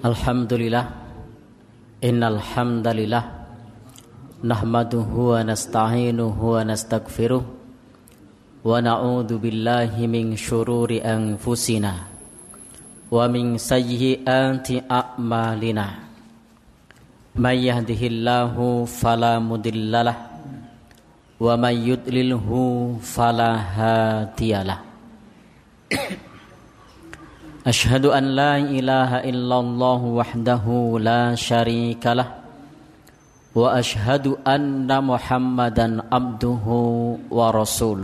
Alhamdulillah, innal hamdalillah nahmaduhu wa nasta'inuhu wa nastaghfiruh wa na'udzu billahi min syururi anfusina wa min sayyiati a'malina. May yahdihillahu fala mudhillalah wa may yudlilhu fala hadiyalah. Asyhadu an la ilaha illallah wahdahu la syarikalah wa asyhadu anna Muhammadan abduhu wa rasuluh.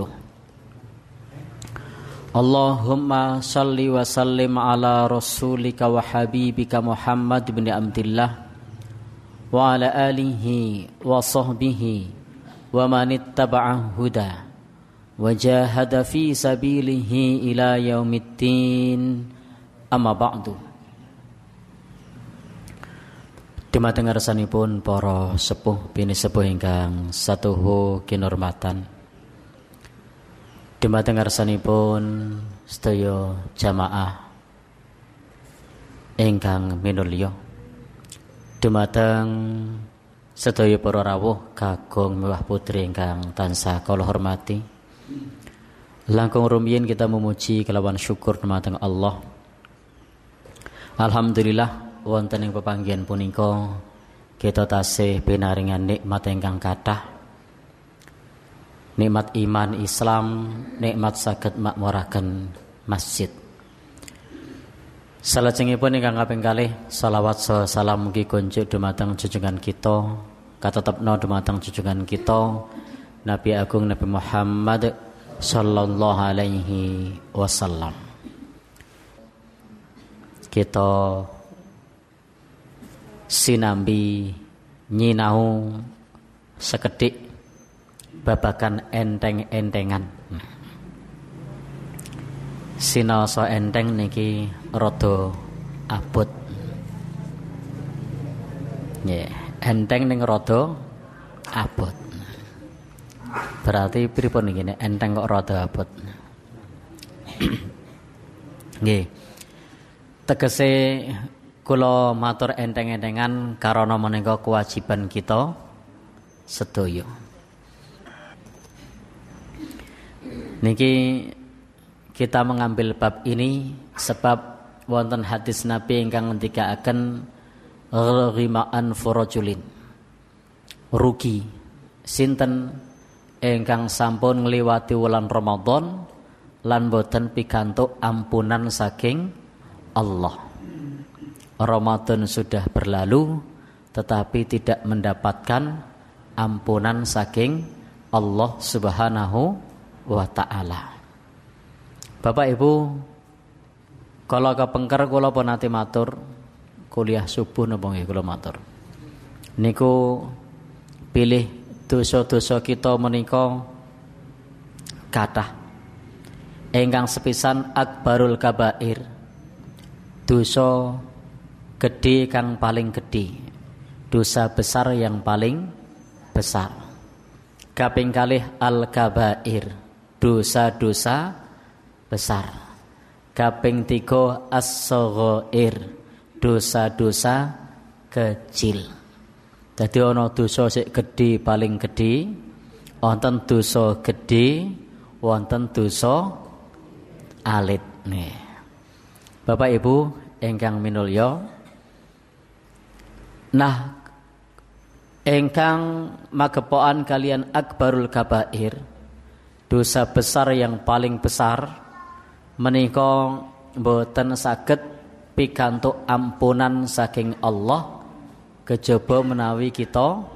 Allahumma salli wa sallim ala rasulika wa habibika Muhammad bin Abdillah wa ala alihi wa sahbihi wa man ittaba'a huda wa jahada fi sabilihi ila yaumiddin. Amma ba'du. Dumateng ngarsanipun para sepuh bini sepuh ingkang satuhu kinurmatan. Dumateng ngarsanipun sedaya jamaah ingkang minulya. Dumateng sedaya para rawuh kakung miwah putri ingkang tansah kula hormati. Langkung rumiyin kita memuji kelawan syukur dumateng Allah. Alhamdulillah wonten ing pepanggihan punika kita tasih pinaringan nikmat ingkang kathah. Nikmat iman Islam, nikmat saged makmuraken masjid. Salajengipun ingkang kaping kalih selawat salam mugi kunjuk dumateng junjungan kita, katetepna dumateng junjungan kita Nabi Agung Nabi Muhammad sallallahu alaihi wasallam. Kita sinambi nyinau sekedhik babagan enteng-entengan. Sinaosa enteng niki rada abot. Nggih, enteng ning rada abot. Berarti pripun niki nek enteng kok rada abot. Nggih. Tegese kula matur enteng-entengan karana menika kewajiban kita sedaya. Niki kita mengambil bab ini sebab wonten hadis Nabi ingkang ngendikaaken ghima'an furajulin. Rugi sinten ingkang sampun ngliwati wulan Ramadan lan boten pikantuk ampunan saking Allah. Ramadan sudah berlalu tetapi tidak mendapatkan ampunan saking Allah Subhanahu wa taala. Bapak Ibu, kalau kepengker kula pun nate matur kuliah subuh napa nggih kula matur. Niku pilih dosa-dosa kita menika kathah. Ingkang sepisan akbarul kabair. Dosa gede kang paling gede, dosa besar yang paling besar. Kaping kalih al-kabair, dosa-dosa besar. Kaping tiga as-saghair, dosa-dosa kecil. Dadi ana dosa sing gede paling gede, wonten dosa gede, wonten dosa alit nih. Bapak Ibu ingkang minulya, nah ingkang magepokan kalian akbarul kabair, dosa besar yang paling besar menika boten saged pikantuk ampunan saking Allah kejaba menawi kita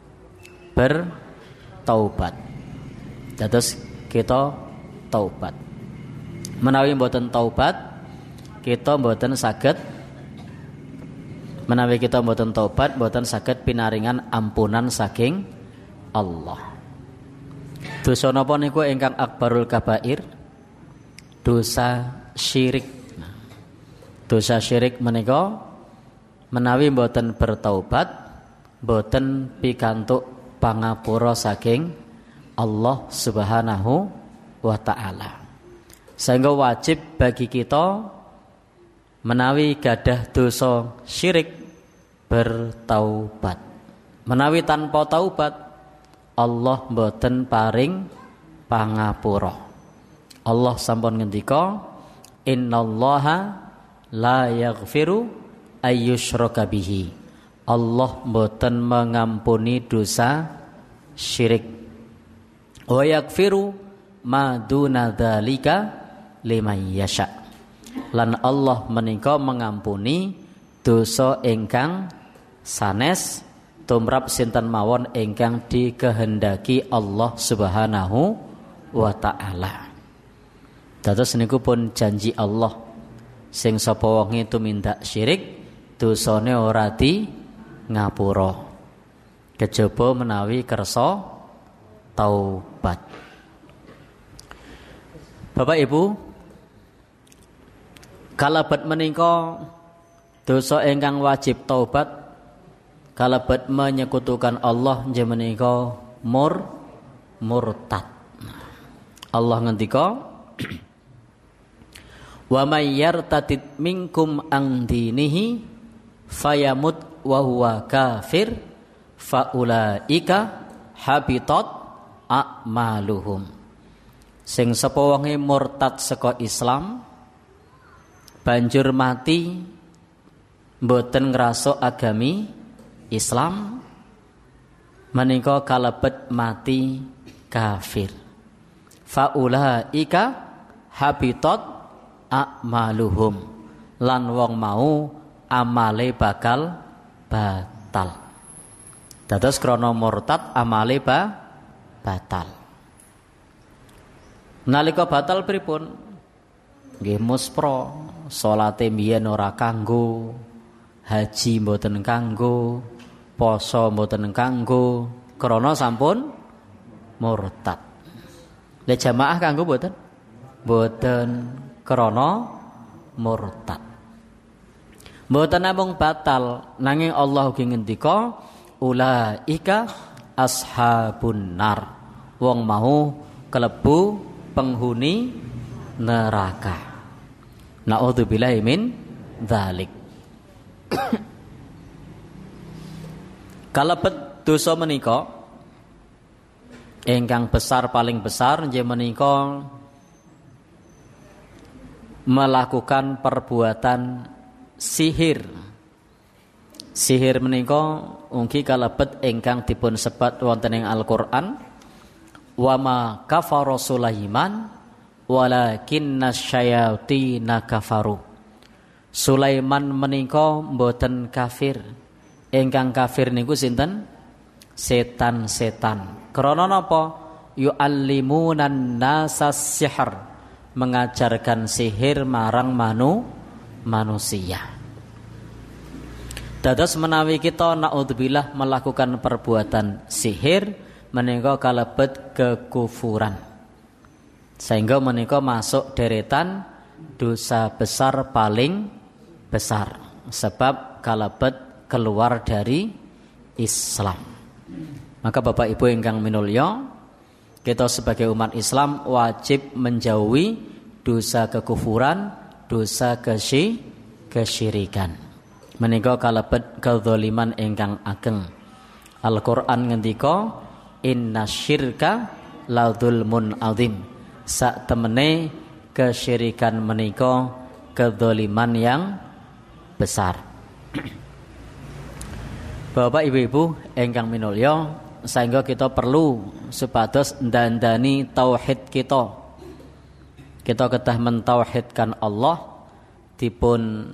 bertaubat. Dados kita taubat. Menawi boten taubat kita mboten saged menawi kita mboten tobat mboten saged pinaringan ampunan saking Allah. Dosa napa niku ingkang akbarul kabair? Dosa syirik. Dosa syirik menika menawi mboten bertaubat mboten pikantuk pangapura saking Allah Subhanahu wa taala. Sehingga wajib bagi kita menawi gadah dosa syirik bertaubat. Menawi tanpa taubat Allah mboten paring pangapura. Allah sampun ngendika innallaha la yaghfiru ayyushraka bihi. Allah mboten mengampuni dosa syirik. Wa yaghfiru ma duna dzalika liman yasha. Lan Allah menika mengampuni dosa ingkang sanes tumrap sinten mawon ingkang dikehendaki Allah Subhanahu wa taala. Dados niku pun janji Allah. Sing sapa wong tumindak syirik dosane ora di ngapura. Kejaba menawi kersa taubat. Bapak Ibu, kalebet menika dosa ingkang wajib taubat, kalebet menyekutukan Allah nggih menika murtad. Allah ngendika wa may yartadid minkum an dinihi fayamut wa huwa kafir faulaika habitat a'maluhum. Sing sapa wonge murtad saka Islam banjur mati mboten ngrasuk agami Islam menika kalebet mati kafir. Faulaika habitat a'maluhum. Lan wong mau amale bakal batal. Dados krana murtad amale batal. Nalika batal pripun? Nggih muspra, salate mbiyen ora kanggo, haji mboten kanggo, poso mboten kanggo, krana sampun murtad. Lah jamaah kanggo mboten? Mboten, krana murtad. Mboten namung batal, nanging Allah ugi ngendika ulaika ashabun nar. Wong mau kelebu penghuni neraka. Na'udzubillahi min dzalik. Kalebet dosa menika ingkang besar paling besar nggih menika melakukan perbuatan sihir. Sihir menika ugi kalebet ingkang dipun sebat wonten ing Al-Qur'an wa ma kafara Sulaiman walakinna syayatina kafaru. Sulaiman menika mboten kafir. Ingkang kafir niku sinten? Setan-setan. Krana napa? Yu'allimunan nasas sihr. Mengajarkan sihir marang manusia. Dados menawi kita naudzubillah melakukan perbuatan sihir menika kalebet kekufuran. Sehingga menika masuk deretan dosa besar paling besar. Sebab kalebet keluar dari Islam. Maka Bapak Ibu ingkang minulya, kita sebagai umat Islam wajib menjauhi dosa kekufuran, dosa kesyirikan. Menika kalebet kedzaliman ingkang ageng. Al-Qur'an ngendika innasyirka ladzulmun adzim. Sak temene kesyirikan menika kedzaliman yang besar. Bapak Ibu ingkang minulya, sehingga kita perlu supados ndandani tauhid kita. Kita kedah mentauhidkan Allah dipun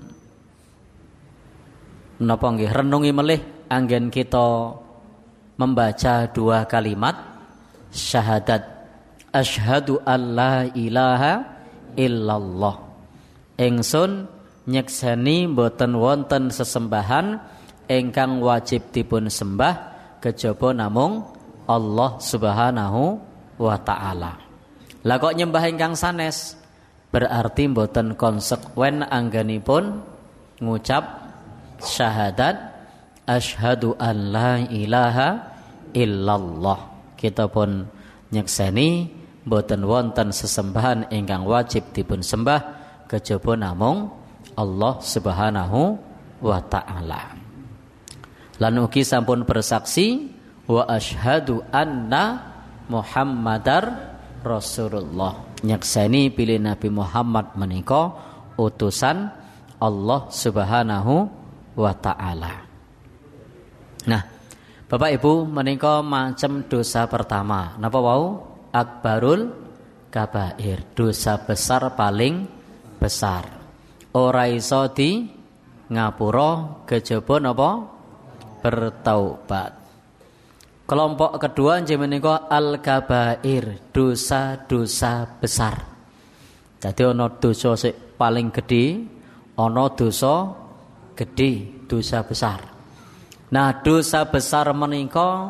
napa nggih renungi melih anggen kita membaca dua kalimat syahadat asyhadu alla ilaha illallah. Ingsun nyekseni boten wonten sesembahan ingkang wajib dipun sembah kejaba namung Allah Subhanahu wa taala. Lah kok nyembah ingkang sanes berarti boten konsekuen anggenipun ngucap syahadat asyhadu an la ilaha illallah. Kita pun nyekseni boten wonten sesembahan ingkang wajib dipun sembah kejaba namung Allah Subhanahu wa taala. Lan ugi sampun bersaksi wa asyhadu anna Muhammadar Rasulullah. Nyakseni pilih Nabi Muhammad menika utusan Allah Subhanahu wa taala. Nah, Bapak Ibu menika macam dosa pertama. Napa wau? Akbarul kabair, dosa besar paling besar. Ora iso di ngapura kejaba napa? Bertaubat. Kelompok kedua nggih menika al-kabair, dosa-dosa besar. Dadi ana dosa sing paling gedhe, ana dosa gedhe, dosa besar. Nah, dosa besar menika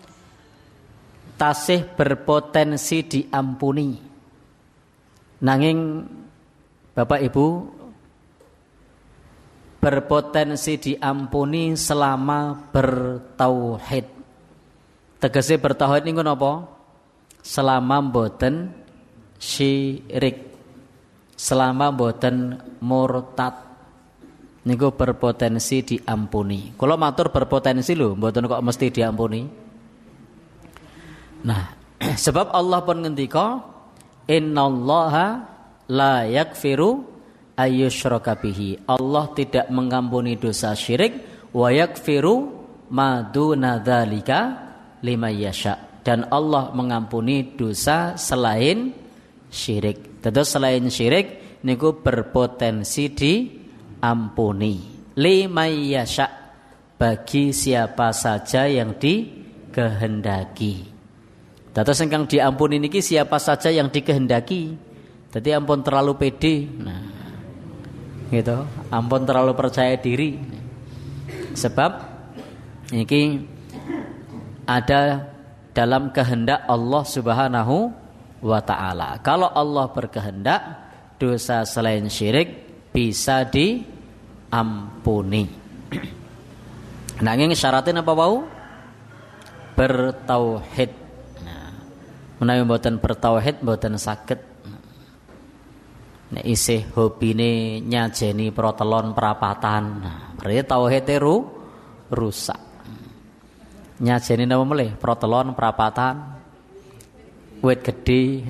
tasih berpotensi diampuni. Nanging Bapak Ibu berpotensi diampuni selama bertauhid. Tegese bertauhid niku napa? Selama mboten syirik. Selama mboten murtad. Niku berpotensi diampuni. Kula matur berpotensi lho, mboten kok mesti diampuni. Nah, sebab Allah pun ngendika, innallaha la yaghfiru ayyusyraka bihi. Allah tidak mengampuni dosa syirik, wa yaghfiru ma duna dzalika liman yasha. Dan Allah mengampuni dosa selain syirik. Tentu selain syirik niku berpotensi diampuni. Liman yasha, bagi siapa saja yang dikehendaki. Dados ingkang diampuni niki siapa saja yang dikehendaki. Dadi ampun terlalu pede. Nah, gitu. Ampun terlalu percaya diri. Sebab niki ada dalam kehendak Allah Subhanahu wa taala. Kalau Allah berkehendak, dosa selain syirik bisa diampuni. Nanging syaratnya apa wau? Bertauhid. Menawi mboten bertauhid mboten saged. Nek isih hobine nyajeni protelon perapatan, nah, berarti tauhide rusak. Nyajeni napa melih? Protelon perapatan, wit gedhe,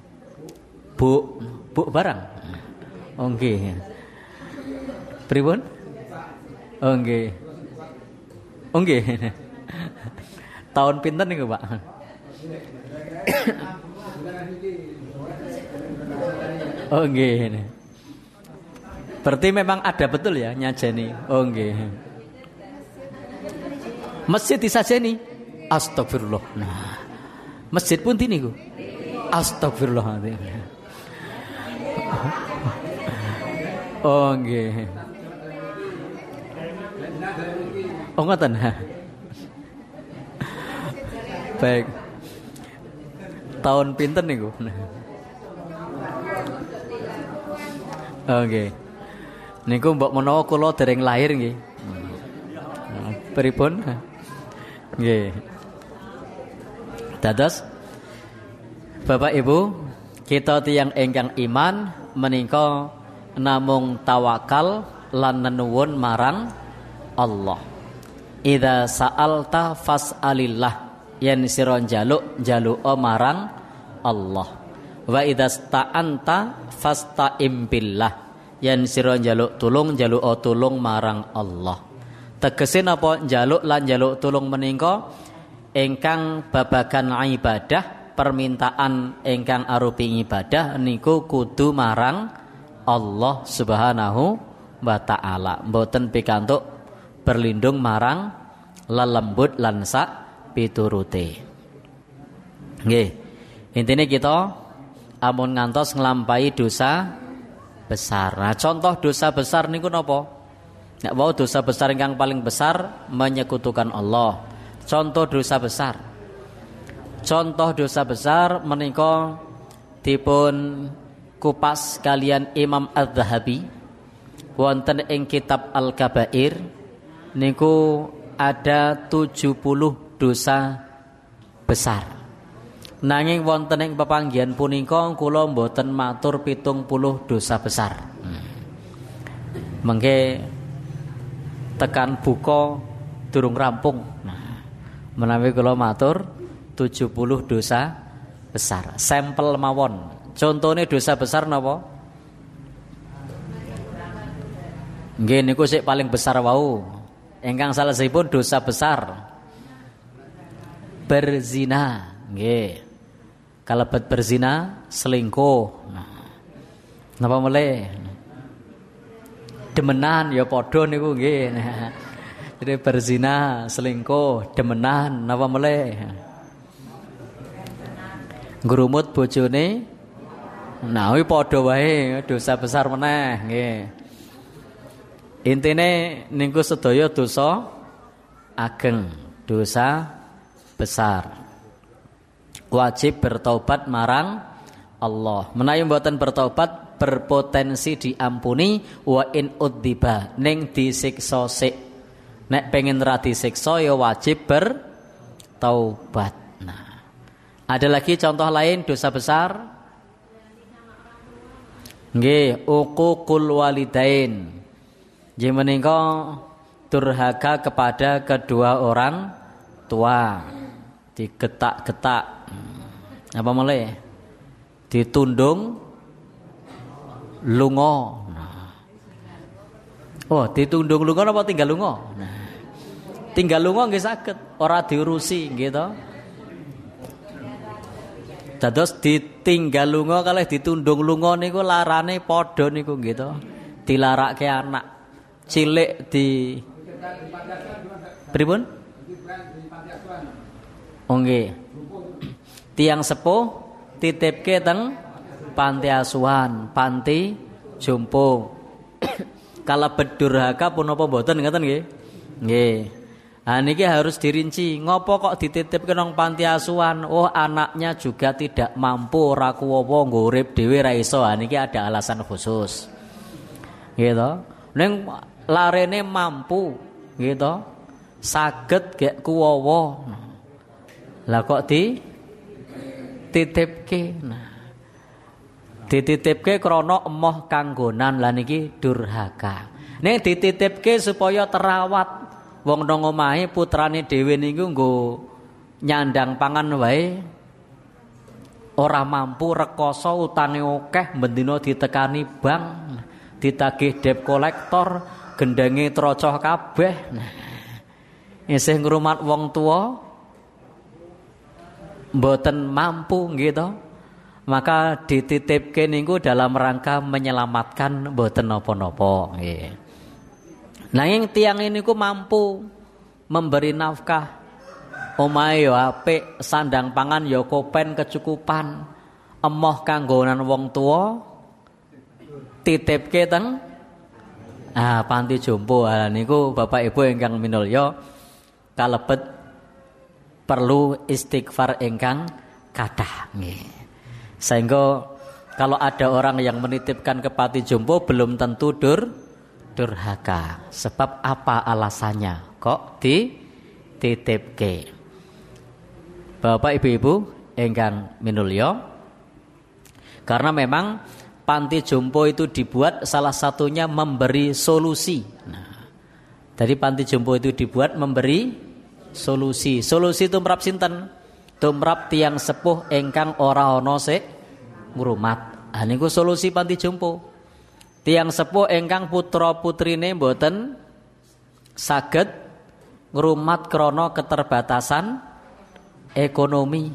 buk barang. Oh nggih. Pripun? Oh nggih. Oh nggih. Tahun pinten niku, Pak? Oh nggih. Berarti memang ada betul ya nyajeni. Oh nggih. Masjid disajeni. Astagfirullah. Nah, masjid pun niku. Astagfirullah. Oh nggih. Oh ngoten. Baik. Tahun pinten niku? Oke. Niku mbok menawa kula dereng lahir nggih. Pripun? Nggih. Dados Bapak Ibu, kita tiyang ingkang iman menika namung tawakal lan nenuwun marang Allah. Idza sa'alta fas'alillah. Yen sira njaluk marang Allah. Wa idza sta'anta fasta'im billah. Yen sira njaluk tulung marang Allah. Tegese napa njaluk lan njaluk tulung menika ingkang babagan ibadah, permintaan ingkang arupi ibadah niku kudu marang Allah Subhanahu wa taala. Mboten pikantuk berlindung marang lelembut lan sak piturute. Nggih. Intine kita amun ngantos nglampahi dosa besar. Nah, contoh dosa besar niku napa? Nek wau dosa besar ingkang paling besar menyekutukan Allah. Contoh dosa besar. Contoh dosa besar menika dipun kupas kalian Imam Az-Zahabi wonten ing kitab Al-Kabair niku ada 70 dosa besar. Nanging wonten ing pepanggihan punika kula mboten matur 70 dosa besar. Mengke tekan buka durung rampung. Nah, menawi kula matur 70 dosa besar. Sampel mawon. Contone dosa besar napa? Nggih niku sik paling besar wau. Ingkang salehipun dosa besar. Berzina, nggih. Kalebet berzina, selingkuh. Nah, napa mulai? Demenan ya padha niku nggih. Jadi berzina, selingkuh, demenan napa mulai? Ngrumut bojone. Nah, kuwi padha wae dosa besar meneh nggih. Intine niku sedaya dosa ageng, dosa besar. Wajib bertobat marang Allah. Menawi mboten bertobat berpotensi diampuni wa in udziba ning disiksa sik. Nek pengen ra disiksa ya wajib bertaubat. Nah, ada lagi contoh lain dosa besar? Nggih, uququl walidain. Nggih menika durhaka kepada kedua orang tua. Digetak-getak. Apa mulai? Ditundung lunga. Nah. Oh, ditundung lunga apa tinggal lunga? Nah. Tinggal lunga nggih saged, ora diurusi nggih to. Dados ditinggal lunga kalih ditundung lunga niku larane padha niku nggih to. Dilarake anak cilik di pripun? Oh nggih. Tiang sepuh titipke teng panti asuhan, panti jompo. Kalebet durhaka punapa mboten ngoten nggih? Nggih. Nah niki harus dirinci. Ngopo kok dititipke nang panti asuhan? Oh, anaknya juga tidak mampu, ora kuwowo nggo urip dhewe ra iso. Niki ada alasan khusus. Gitu. Ning larene mampu, gitu. Saged gek kuwowo. Lah kok dititipke. Nah. Dititipke krana emoh kanggonan lah niki durhaka. Ning dititipke supaya terawat. Wong nang omahe putrane dhewe niku nggo nyandang pangan wae ora mampu, rekoso, utane akeh, bendina ditekani bank, ditagih debt kolektor, gendenge trocoh kabeh. Nah, isih ngrumat wong tuwa mboten mampu gitu. Maka dititipke niku dalam rangka menyelamatkan mboten napa-napa nggih. Nanging tiyang niku mampu memberi nafkah. Omahe ya apik, sandang pangan ya kopen kecukupan. Emoh kanggonan wong tuwa titipke teng panti jompo. Niku Bapak Ibu ingkang minulya kalebet perlu istighfar ingkang kathah nggih. Sehingga kalau ada orang yang menitipkan ke panti jompo belum tentu durhaka. Sebab apa alasannya kok dititipke? Bapak Ibu ingkang minulya, karena memang panti jompo itu dibuat salah satunya memberi solusi. Nah, jadi panti jompo itu dibuat memberi solusi. Solusi tumrap sinten? Tumrap tiang sepuh ingkang ora ana sik ngrumat. Niku solusi panti jompo. Tiang sepuh ingkang putra putrine mboten saged ngrumat krana keterbatasan ekonomi.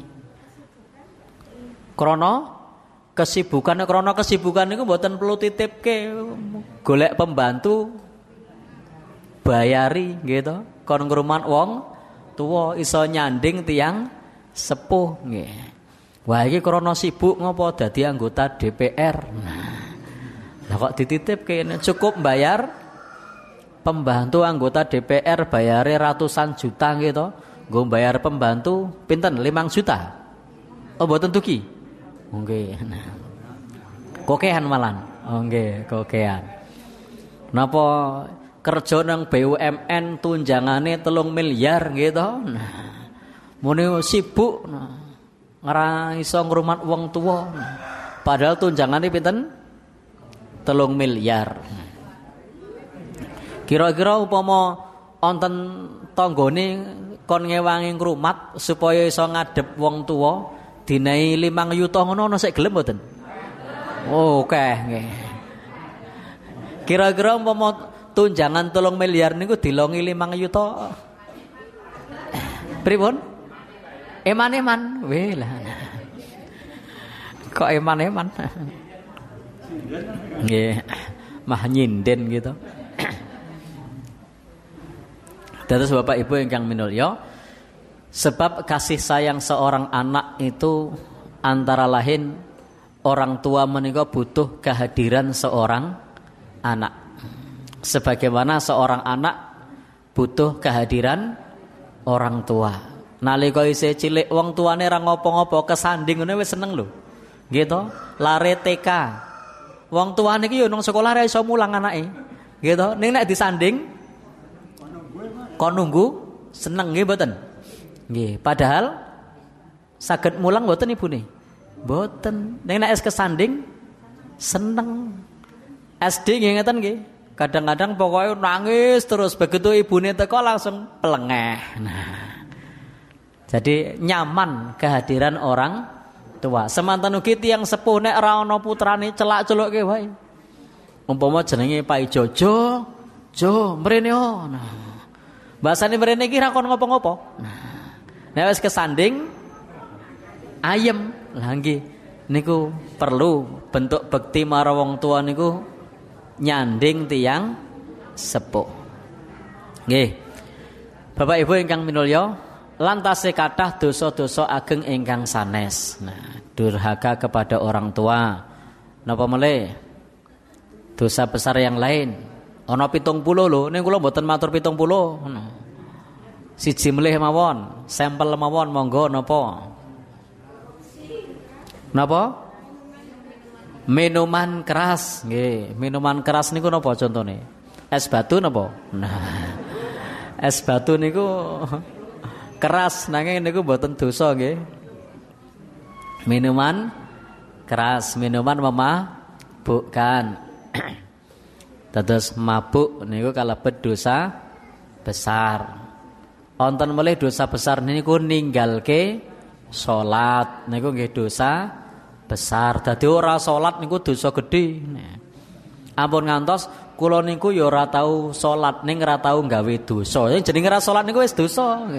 Krana kesibukan niku mboten perlu titipke, golek pembantu bayari gitu. Kon ngrumat wong tuwa iso nyanding tiang sepuh nggih. Wah iki krana sibuk ngopo dadi anggota DPR. Nah, kok dititipke cukup bayar pembantu anggota DPR bayare ratusan juta gitu. Nggo bayar pembantu pinten 5 juta. Oh mboten tuki. Nggih. Nah. Kokehan malan. Oh nggih, kokehan. Napa kerja nang BUMN tunjangane 3 miliar gitu. Nah. Mune sibuk ora iso ngrumat wong tuwa. Padahal tunjangane pinten? 3 miliar. Kira-kira upama wonten tanggane kon ngewangi ngrumat supaya iso ngadep wong tuwa dinehi 5 yuta ngono ana sik gelem mboten? Oh, oke nggih. Kira-kira umpama tunjangan 3 miliar niku dilongi 5 yuta. Pripun? Eman-eman. Weh lah. Kok eman-eman? Nggih, mah nyinden gitu. Dados Bapak Ibu ingkang minulya, sebab kasih sayang seorang anak itu antara lain orang tua menika butuh kehadiran seorang anak. Sebagaimana seorang anak butuh kehadiran orang tua. Nalika isih cilik wong tuane ra ngopo-ngopo kesanding ngene wis seneng lho. Gitu. Lare TK. Wong tuane iki yo nang sekolah ra iso mulang anake. Gitu. Ning nek disanding kon nunggu seneng nggih mboten? Nggih, padahal saged mulang mboten ibune? Mboten. Ning nek es kesanding seneng. SD nggih ngeten nggih. Kadang-kadang pokoknya nangis terus begitu ibune teko langsung pelengeh. Nah. Jadi nyaman kehadiran orang tua. Semanten ugi tiyang sepuh nek ora ana putrane celak-celukke wae. Umpama jenenge Pak Jojo, Jo, mrene oh. Nah. Bahasane mrene iki ra kon ngopo-ngopo. Nah, nek wis kesanding ayem. Lah nggih niku perlu bentuk bekti marang wong tua niku nyanding tiyang sepuh. Nggih. Bapak Ibu ingkang minulya, lantase kathah dosa-dosa ageng ingkang sanes. Nah, durhaka kepada orang tua. Napa melih? Dosa besar yang lain. Ana 70 lho, ning kula mboten matur 70. Siji melih mawon, sampel mawon monggo napa? Napa? Minuman keras, nggih. Minuman keras niku napa contone? Es batu napa? Nah. Es batu niku keras nanging niku mboten dosa nggih. Minuman keras, minuman memabukkan. Dados mabuk niku kalebet dosa besar. Wonten melih dosa besar niku ninggalke salat niku nggih dosa besar. Dadi ora salat niku dosa gedhe. Ampun ngantos kula niku ya ora tau salat ning ora tau gawe dosa. Jenenge ora salat niku wis dosa.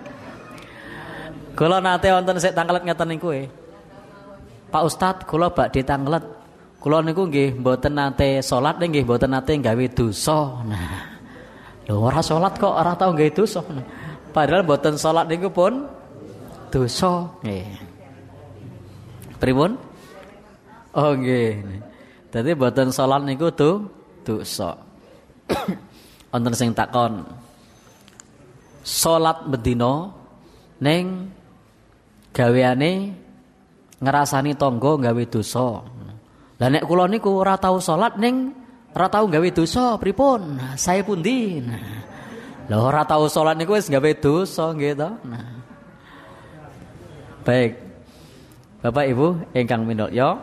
Kula nate wonten sik tanglet ngeten niku Pak Ustadz kula badhe tanglet. Kula niku nggih mboten nate salat nggih mboten nate gawe dosa. Nah. Lho ora salat kok ora tau gawe dosa. Nah. Padahal mboten salat niku pun dosa. Nggih. Pripun? Oh nggih. Dadi mboten salat niku dosa. Wonten sing takon. Salat bendina ning gaweane ngrasani tangga gawe dosa. Lah nek kula niku ora tau salat ning ora tau gawe dosa pripun? Nah, saya pundi? Nah. Lah ora tau salat niku wis gawe dosa nggih to. Nah. Baik. Bapak Ibu ingkang minulya.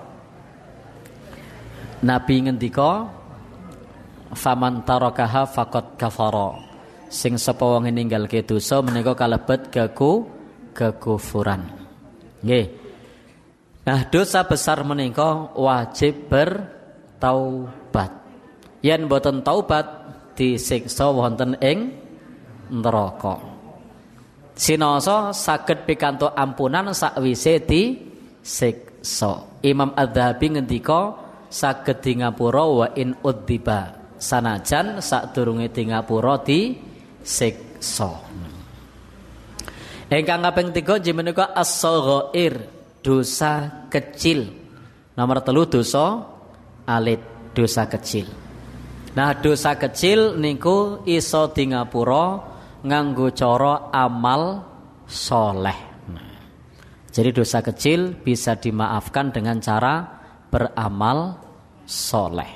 Nabi ngendika faman tarakaha faqad kafara. Sing sapa wong ninggalke dosa menika kalebet kekufuran. Nggih. Nah, dosa besar menika wajib bertaubat. Yen boten taubat disiksa wonten ing neraka. Sinasa saged pikantuk ampunan sakwise disiksa. Imam Adz-Dzahabi ngendika saged di ngapura wa in udziba. Sanajan sadurunge di ngapura disiksa. Ingkang kaping 3 nggih menika as-saghair. Dosa kecil. Nomor 3 dosa alit, dosa kecil. Nah, dosa kecil niku iso di ngapura nganggo cara amal soleh. Nah, jadi dosa kecil bisa dimaafkan dengan cara beramal soleh.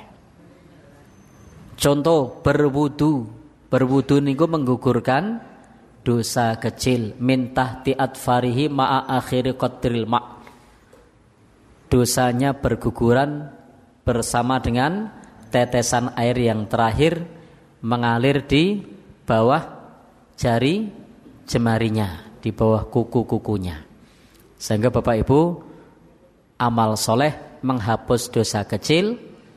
Contoh berwudu. Berwudu niku menggugurkan dosa kecil. Min tahti atfarihi ma'a akhiri qatril ma'. Dosanya berguguran bersama dengan tetesan air yang terakhir mengalir di bawah jari jemarinya, di bawah kuku-kukunya. Sehingga Bapak Ibu, amal soleh menghapus dosa kecil,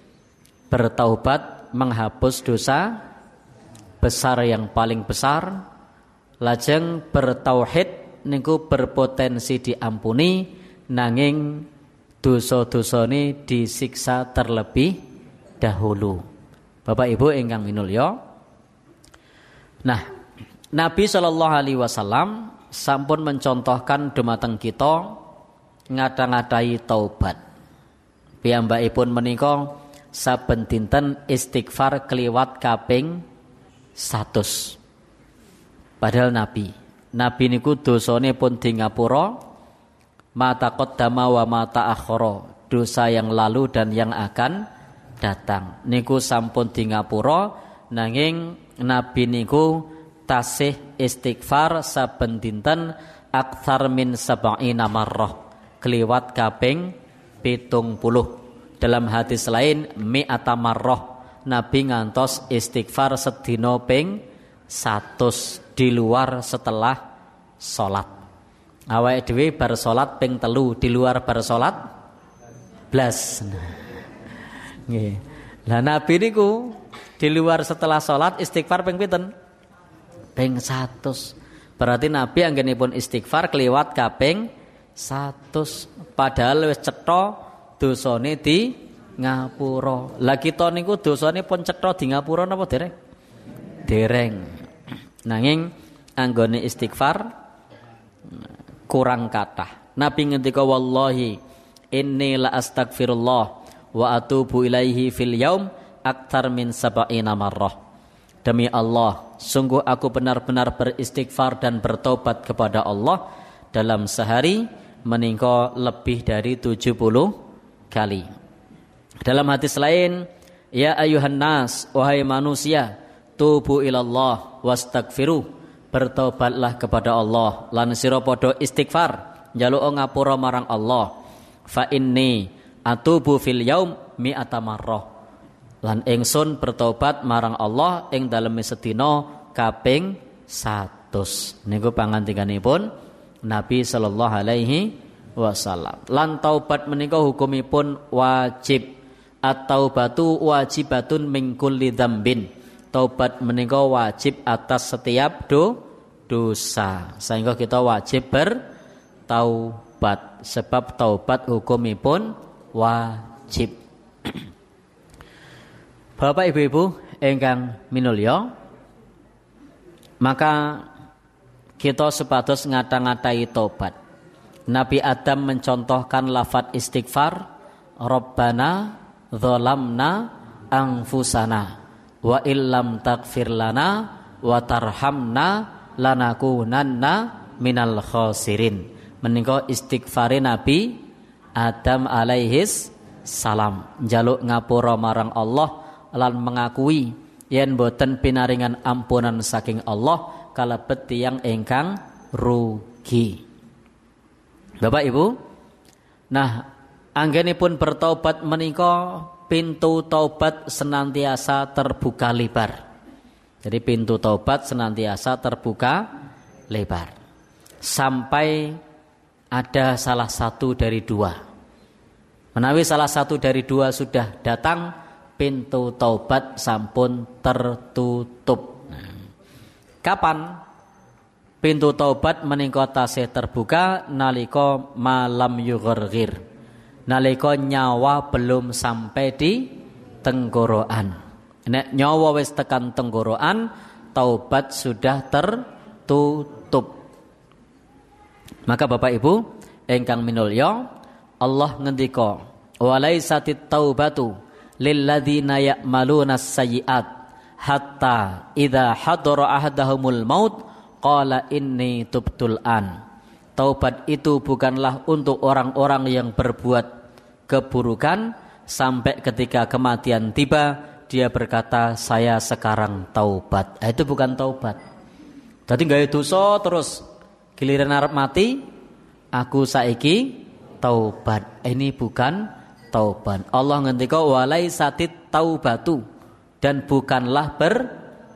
bertaubat menghapus dosa besar yang paling besar, lajeng bertauhid niku berpotensi diampuni, nanging dosa-dosane disiksa terlebih dahulu. Bapak Ibu ingkang minulya. Nah, Nabi sallallahu alaihi wasallam sampun mencontohkan dumateng kita ngata-ngatai taubat. Piyambakipun menika saben dinten istighfar kliwat kaping 100. Padahal Nabi niku dosane pun di ngapura, mata qaddama wa mata akhara, dosa yang lalu dan yang akan datang niku sampun di ngapura, nanging Nabi niku tasih istighfar saben dinten aktsar min sab'ina marrah, kliwat kaping 70. Dalam hadis lain mi'ata marrah, Nabi ngantos istighfar sedina ping 100 di luar setelah salat. Awake dhewe bar salat ping 3, di luar bar salat blas. Nggih. Lah Nabi niku di luar setelah salat istighfar ping pinten? Ping 100. Berarti Nabi anggenipun istighfar kliwat kaping 100. Padahal wis cetha dosane di ngapura. Lah kita niku dosane pun cetha di ngapura napa dereng? Dereng. Nanging anggone istighfar kurang kathah. Nabi ngendika wallahi inni la astaghfirullah wa atubu ilaihi fil yaum aktsar min sab'ina marrah. Demi Allah, sungguh aku benar-benar beristighfar dan bertobat kepada Allah dalam sehari meningko lebih dari 70 kali. Dalam hadis lain, ya ayuhan nas, wahai manusia, tubu ilallah wastaghfiru, bertobatlah kepada Allah lan sira padha istighfar njaluk ngapura marang Allah. Fa inni atubu fil yaum mi'ata marrah, lan ingsun bertobat marang Allah ing dalem sedina kaping 100. Niku pangandikanipun Nabi sallallahu alaihi wasallam. Lan taubat menika hukumipun wajib. At-taubatu wajibatun min kulli dzambin. Taubat menika wajib atas setiap dosa. Sehingga kita wajib bertaubat, sebab taubat hukumipun wajib. Bapak Ibu-ibu ingkang minulya, maka kita sepatus ngata-ngatai taubat. Nabi Adam mencontohkan lafaz istighfar, Rabbana dzalamna anfusana wa illam taghfir lana wa tarhamna lanakunanna minal khasirin. Menika istighfare Nabi Adam alaihis salam, njaluk ngapura marang Allah lan mengakui yen boten pinaringan ampunan saking Allah kalebet tiyang ingkang rugi. Bapak Ibu, nah anggenipun bertaubat menika pintu taubat senantiasa terbuka lebar. Jadi pintu taubat senantiasa terbuka lebar sampai ada salah satu dari dua. Menawi salah satu dari dua sudah datang, pintu taubat sampun tertutup. Kapan pintu taubat menika tasih terbuka? Nalika malam yugharghir, nalika nyawa belum sampai di tenggorokan. Nek nyawa wis tekan tenggorokan, taubat sudah tertutup. Maka Bapak Ibu ingkang minulya, Allah ngendika, "Walaisatit taubatu lilladzina ya'maluna as-sayyi'at hatta idza hadara ahadahumul maut qala inni tubtul an." Taubat itu bukanlah untuk orang-orang yang berbuat keburukan sampai ketika kematian tiba dia berkata saya sekarang taubat. Itu bukan taubat. Dadi gawe dosa terus giliran arep mati aku saiki taubat. Ini bukan taubat. Allah ngendika walaisatit taubatu, dan bukanlah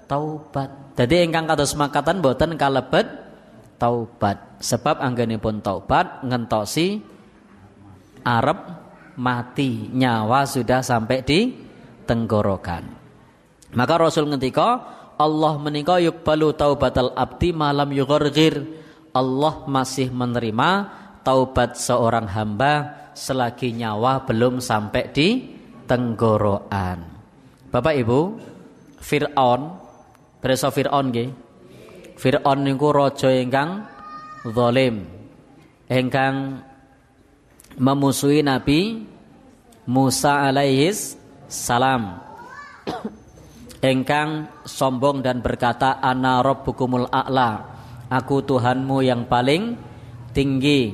taubat. Jadi ingkang kados makaten boten kalebet taubat. Sebab anggenipun taubat ngentosi arep mati, nyawa sudah sampai di tenggorokan. Maka Rasul ngendika, Allah menika yuqbalu taubatal abdi malam yugharghir. Allah masih menerima taubat seorang hamba selagi nyawa belum sampai di tenggorokan. Bapak Ibu, Fir'aun, beresa Fir'aun nggih. Fir'aun niku raja ingkang zalim, ingkang memusuhi Nabi Musa alaihis salam, ingkang sombong dan berkata ana rabbukumul a'la, aku Tuhanmu yang paling tinggi.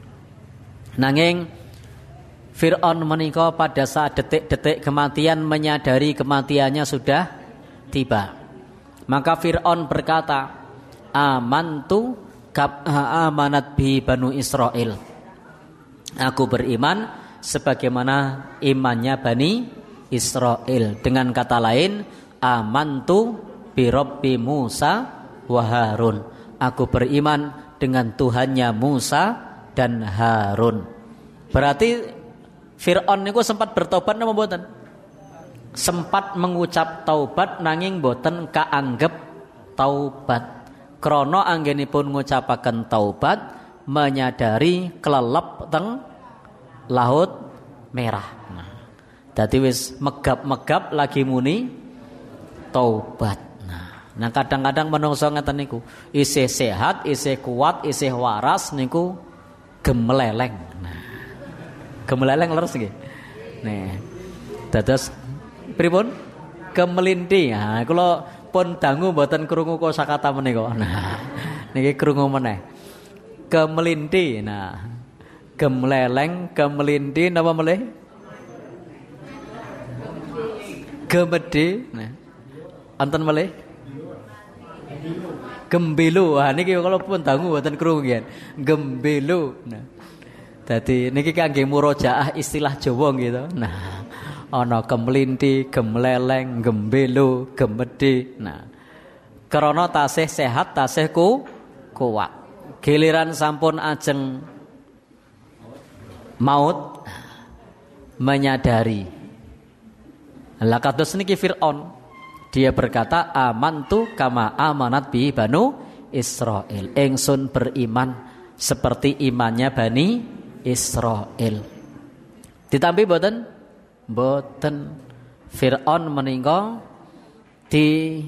Nanging Fir'aun menika pada saat detik-detik kematian menyadari kematiannya sudah tiba. Maka Fir'aun berkata, amantu kabha amanat bi Banu Israel. Aku beriman sebagaimana imannya Bani Israel. Dengan kata lain, amantu bi Rabbi Musa wa Harun. Aku beriman dengan Tuhannya Musa dan Harun. Berarti Fir'aun niku sempat bertobat napa mboten? Sempat mengucap taubat nanging mboten kaanggep taubat. Krana anggenipun ngucapaken taubat menyadari kelelep teng Laut Merah. Nah, dadi wis megap-megap lagi muni taubat. Nah, kadang-kadang menungso ngeten niku, isih sehat, isih kuat, isih waras niku gemeleleng. Nah, gemeleleng leres nggih. Nih. Dados pripun? Kemelinti. Nah, kula pun dangu mboten krungu kosakata menika. Nah, niki krungu meneh. Kemelinti. Nah, gemeleleng, kemelinti napa melih? Gemedhe. Nah. Anten melih? Gembelu. Wah niki kula pun dangu mboten krungu nggih. Gembelu. Nah. Dadi niki kangge murojaah istilah Jawa gitu. Nah, ana kemelinti, gemleleng, gembelu, gemedhe. Nah, krana tasih sehat, tasih kuat. Giliran sampun ajeng maut menyadari. Lah kados niki Fir'aun. Dia berkata, amantu kama amanat bi Banu Israel. Ingsun beriman seperti imannya Bani Israel. Ditampi boten? Boten. Fir'aun meninggal di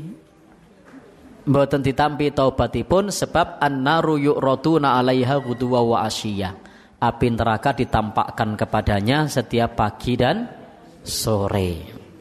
boten ditampi taubatipun sebab annaru yu'raduna 'alaiha ghuduwa wa asyiya. Api neraka ditampakkan kepadanya setiap pagi dan sore.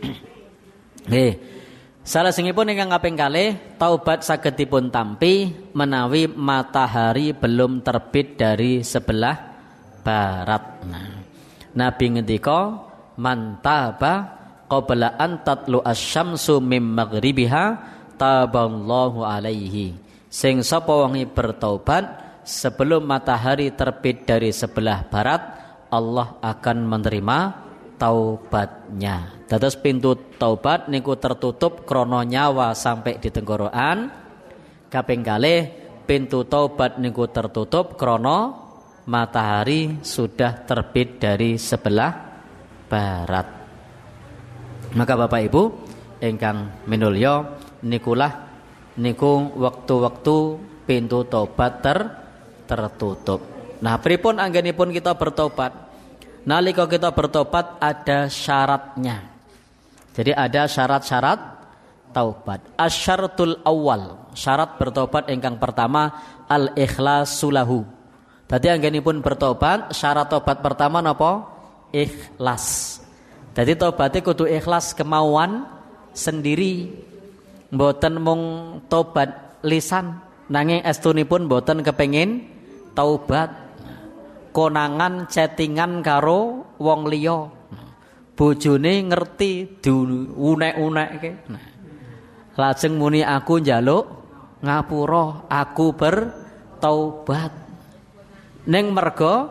Nggih. Salajengipun ingkang kaping kalih taubat saged dipun tampi menawi matahari belum terbit dari sebelah barat. Nah, Nabi ngendika man taba qabla an tatlu asy-syamsu mim maghribiha taballahu alaihi. Sing sapa wonge bertaubat sebelum matahari terbit dari sebelah barat, Allah akan menerima taubatnya. Dados pintu taubat niku tertutup krana nyawa sampai di tenggorokan. Kaping kalih pintu taubat niku tertutup krana matahari sudah terbit dari sebelah barat. Maka Bapak Ibu ingkang minulya nikulah niku waktu-waktu pintu taubat tertutup. Nah, pripun anggenipun kita bertobat? Nalika kita bertobat ada syaratnya. Jadi ada syarat-syarat taubat. Asyaratul awal, syarat bertobat ingkang pertama al-ikhlasu lahu. Tadi anggenipun bertobat, syarat tobat pertama napa? Ikhlas. Jadi tobatnya kudu ikhlas, kemauan sendiri. Mboten mung tobat lisan, nanging estunipun mboten kepengin taubat. Konangan chattingan karo wong liya. Bojone ngerti diunek-unekke. Nah, lajeng muni aku njaluk ngapura, aku bertaubat. Ning merga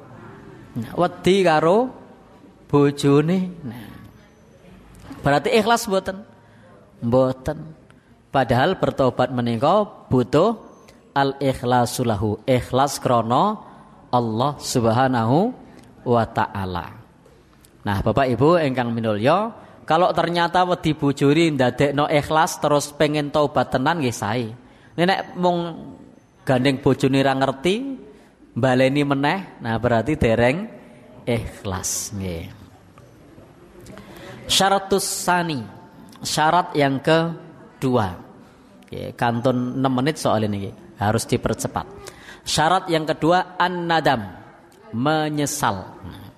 wedi karo bojone. Nah, berarti ikhlas mboten? Mboten. Padahal bertobat menika butuh al-ikhlasu lahu, ikhlas krana Allah Subhanahu wa taala. Nah, Bapak Ibu ingkang minulya, kalau ternyata wedi bojone ndadekno ikhlas terus pengen taubat tenan nggih sae. Nek mung gandeng bojone ra ngerti, baleni meneh, nah berarti dereng ikhlas nggih. Syaratus sani, syarat yang kedua. Oke, kantun 6 menit soal ini harus dipercepat. Syarat yang kedua an-nadam, menyesal.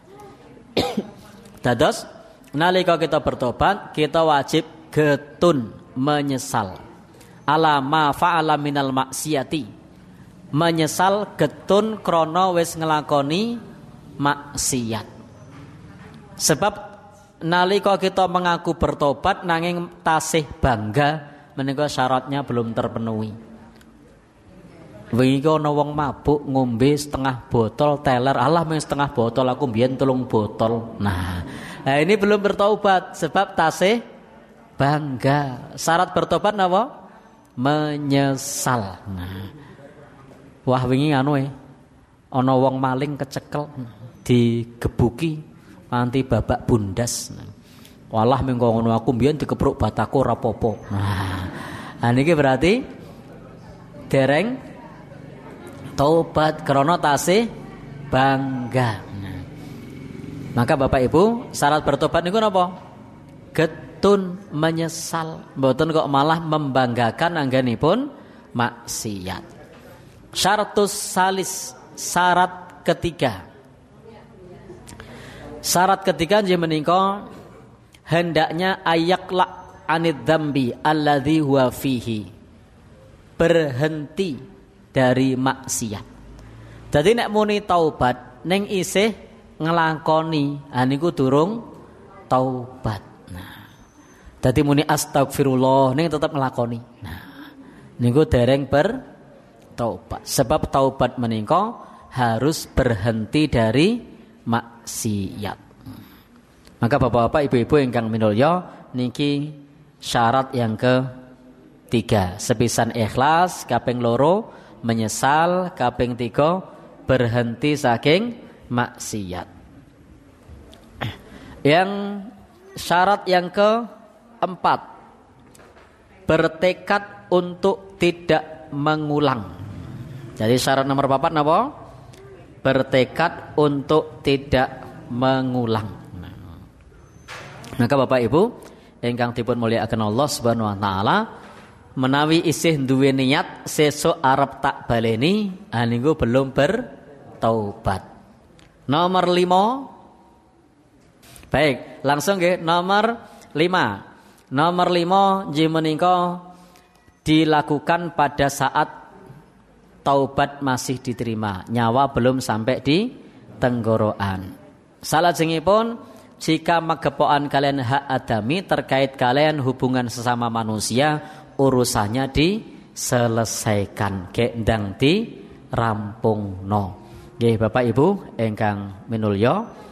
Dados nalika kita bertobat, kita wajib getun menyesal. Ala ma fa'ala minal maksiati. Menyesal getun krana wis nglakoni maksiat. Sebab nalika kita mengaku bertobat nanging tasih bangga menika syaratnya belum terpenuhi. Wingi ana wong mabuk ngombe setengah botol teler, alah mung setengah botol aku mbiyen 3 botol. Nah, ini belum bertobat sebab tasih bangga. Syarat bertobat napa? Menyesal. Nah, wah wingi ana wong maling kecekel digebuki nganti babak bundas. Walah mengko ngono aku mbiyen dikepruk bataku ora apa-apa. Nah, niki berarti dereng taubat krana tasih bangga. Maka Bapak Ibu, syarat bertobat niku napa? Getun menyesal, mboten kok malah membanggakan anggenipun maksiat. Syaratus salis, syarat ketiga. Syarat ketiga nggih menika hendaknya ayakla anid dzambi alladzi huwa fihi. Berhenti dari maksiat. Jadi nek muni taubat ning isih ngelakoni, niku durung taubat. Nah, dadi muni astagfirullah ning tetep ngelakoni. Nah, niku dereng bertaubat. Sebab taubat menika harus berhenti dari maksiat. Maka bapak-bapak, ibu-ibu ingkang minulya, niki syarat yang ketiga. Sepisan ikhlas, kaping loro menyesal, kaping 3 berhenti saking maksiat. Yang syarat yang keempat, bertekad untuk tidak mengulang. Jadi syarat nomor 4 napa? Bertekad untuk tidak mengulang. Maka Bapak Ibu ingkang dipun mulyakaken Allah Subhanahu wa taala, menawi isih duwe niat sesuk arep tak baleni, niku belum bertaubat. Nomor 5. Baik, langsung nggih nomor 5. Nomor 5 nggih menika dilakukan pada saat taubat masih diterima, nyawa belum sampai di tenggorokan. Salajengipun jika magepokan kalian hak adami terkait kalian hubungan sesama manusia, urusannya diselesaikan, kendang di rampungno. Nggih Bapak Ibu ingkang minulya,